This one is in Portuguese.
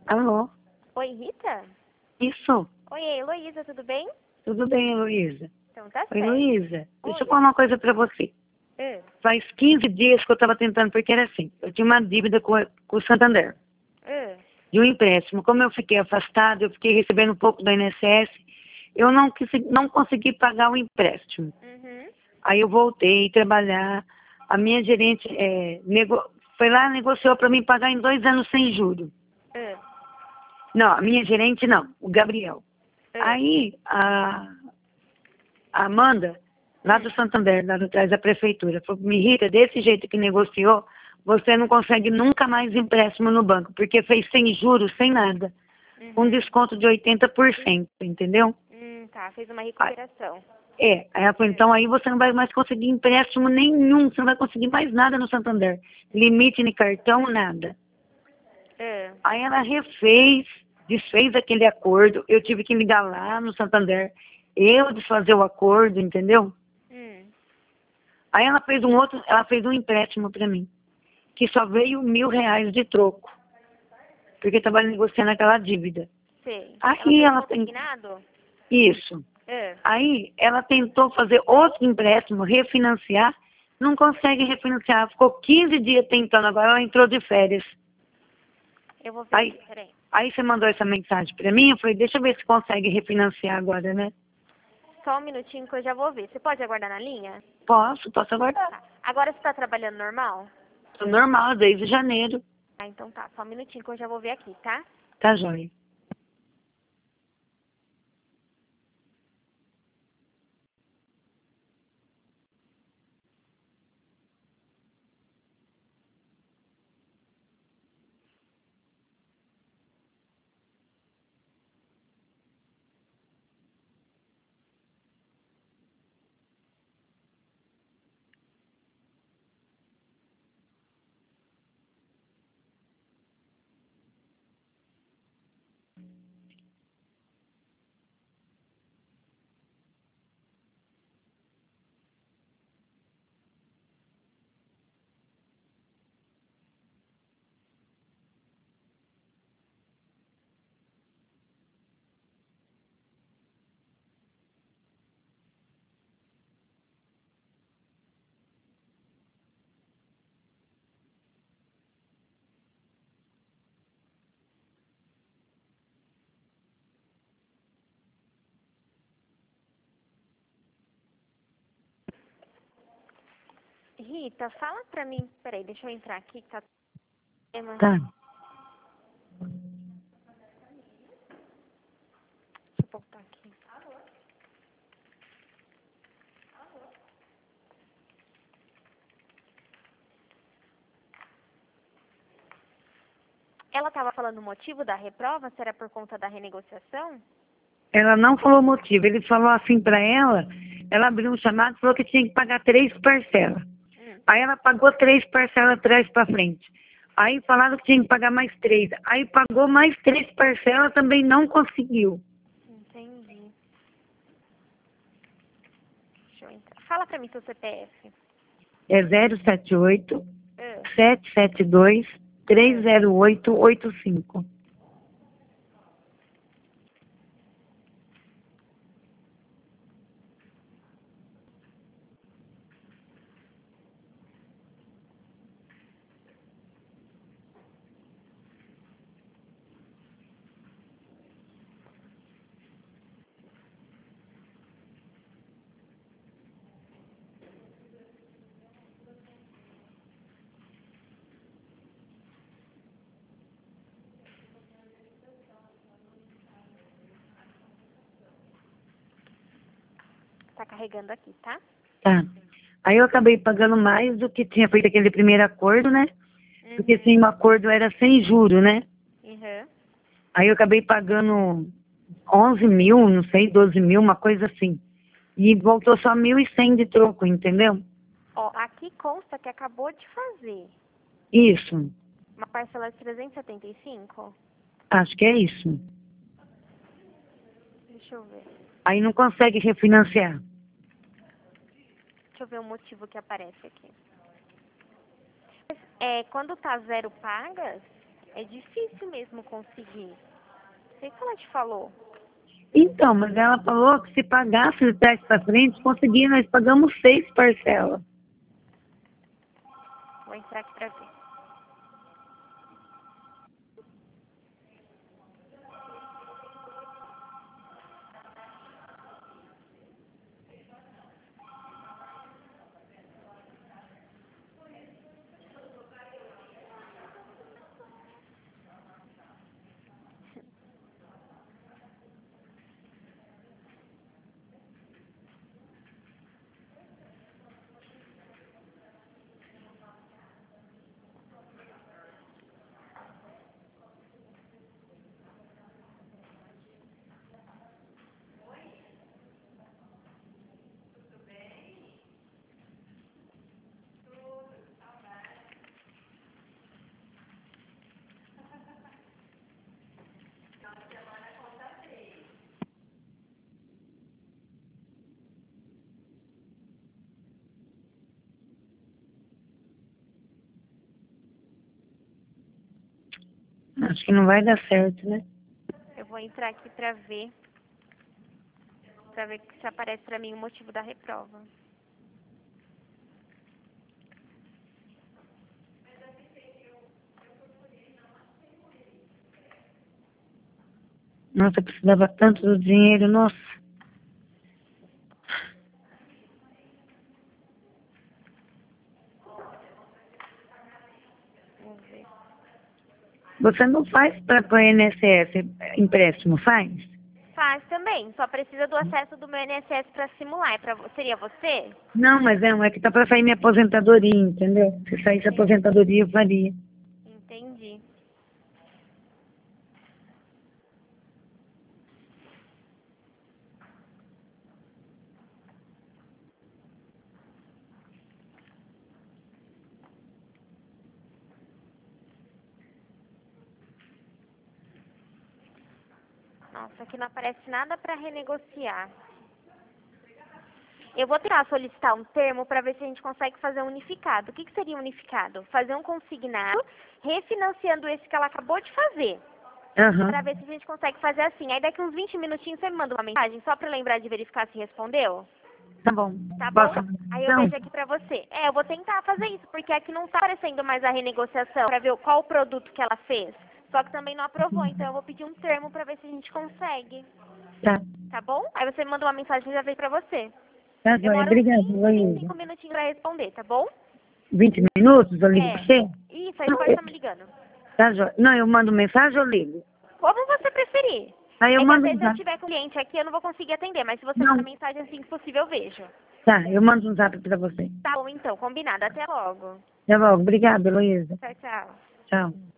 Alô? Oi, Rita? Isso. Oi, Heloísa, tudo bem? Tudo bem, Heloísa? Então tá Oi, certo. Heloísa. Deixa Oi. eu falar uma coisa pra você. Ah, Faz 15 dias que eu tava tentando, porque era assim, eu tinha uma dívida com o Santander, ah, de um empréstimo. Como eu fiquei afastada, eu fiquei recebendo um pouco do INSS, eu não consegui pagar o empréstimo. uhum. Aí eu voltei a trabalhar, a minha gerente foi lá e negociou para mim pagar em 2 anos sem juros. Ah, Não, a minha gerente não, o Gabriel. ah, Aí a Amanda, lá do Santander, lá atrás da prefeitura, falou, me Rita, desse jeito que negociou, você não consegue nunca mais empréstimo no banco, porque fez sem juros, sem nada, com uhum. desconto de 80%, entendeu? Tá, fez uma Ah, recuperação. aí ela falou, então aí você não vai mais conseguir empréstimo nenhum, você não vai conseguir mais nada no Santander, limite de cartão, nada. Ah, Aí ela desfez aquele acordo, eu tive que ligar lá no Santander, eu desfazer o acordo, entendeu? hum, Aí ela fez um empréstimo para mim, que só veio R$ 1.000 de troco, porque estava negociando aquela dívida. sei. Ela Aí fez ela tem consignado? isso. Ah, Aí ela tentou fazer outro empréstimo, refinanciar, não consegue refinanciar. Ficou 15 dias tentando, agora ela entrou de férias. eu vou ver Aí, aqui, peraí. aí você mandou essa mensagem para mim, eu falei, deixa eu ver se consegue refinanciar agora, né? Só um minutinho que eu já vou ver. Você pode aguardar na linha? Posso aguardar. Tá. Agora você tá trabalhando normal? Tô normal, desde janeiro. Ah, então tá. Só um minutinho que eu já vou ver aqui, tá? Tá joia. Rita, fala pra mim. Peraí, deixa eu entrar aqui que tá. Tá. Deixa eu voltar aqui. Ela estava falando o motivo da reprova? Se era por conta da renegociação? Ela não falou o motivo. Ele falou assim para ela abriu um chamado e falou que tinha que pagar 3 parcelas. Hum, Aí ela pagou 3 parcelas atrás para frente. Aí falaram que tinha que pagar mais 3. Aí pagou mais 3 parcelas, também não conseguiu. entendi. Deixa eu entrar. Fala pra mim seu CPF. É 078 Ah, 772 ah. 30885. Tá carregando aqui, tá? Tá. Aí eu acabei pagando mais do que tinha feito aquele primeiro acordo, né? Porque Uhum. sim, o acordo era sem juro, né? Uhum. Aí eu acabei pagando 11 mil, não sei, 12 mil, uma coisa assim. E voltou só 1.100 de troco, entendeu? Ó, aqui consta que acabou de fazer Isso, uma parcela de 375. acho que é isso. Deixa eu ver. Aí não consegue refinanciar. Deixa eu ver o motivo que aparece aqui. É, quando tá zero pagas, É difícil mesmo conseguir. Não sei se ela te falou. Então, mas ela falou que se pagasse de trás para frente, conseguia, nós pagamos 6 parcelas. Vou entrar aqui pra ver. Acho que não vai dar certo, né? Eu vou entrar aqui pra ver se aparece pra mim o motivo da reprova. Nossa, eu precisava tanto do dinheiro, nossa. Vamos ver. Você não faz para o INSS empréstimo, faz? Faz também, só precisa do acesso do meu INSS pra simular. Seria você? Não, mas é que tá para sair minha aposentadoria, entendeu? Se saísse a aposentadoria, eu faria. Entendi. Nossa, aqui não aparece nada para renegociar. Eu vou tentar solicitar um termo para ver se a gente consegue fazer um unificado. O que seria unificado? Fazer um consignado, refinanciando esse que ela acabou de fazer. Aham. Para ver se a gente consegue fazer assim. Aí daqui uns 20 minutinhos você me manda uma mensagem só para lembrar de verificar se respondeu. Tá bom. Tá bom? Posso? Aí eu vejo aqui pra você. Eu vou tentar fazer isso, porque aqui não tá aparecendo mais a renegociação pra ver qual o produto que ela fez. Só que também não aprovou, então eu vou pedir um termo pra ver se a gente consegue. Tá. Tá bom? Aí você me manda uma mensagem e já veio pra você. Tá, joia. Demora uns Obrigada, 20, Luísa. 25 minutinhos pra responder, tá bom? 20 minutos eu ligo pra você? Isso, aí você pode estar me ligando. Tá, joia. Não, eu mando mensagem ou ligo? Como você preferir. Aí eu É que às mando vezes um eu zap. tiver cliente aqui, eu não vou conseguir atender, mas se você Não. mandar mensagem assim que possível, eu vejo. Tá, eu mando um zap pra você. Tá bom, então, combinado. Até logo. Tá bom, obrigada, Luísa. Tchau, tchau. Tchau.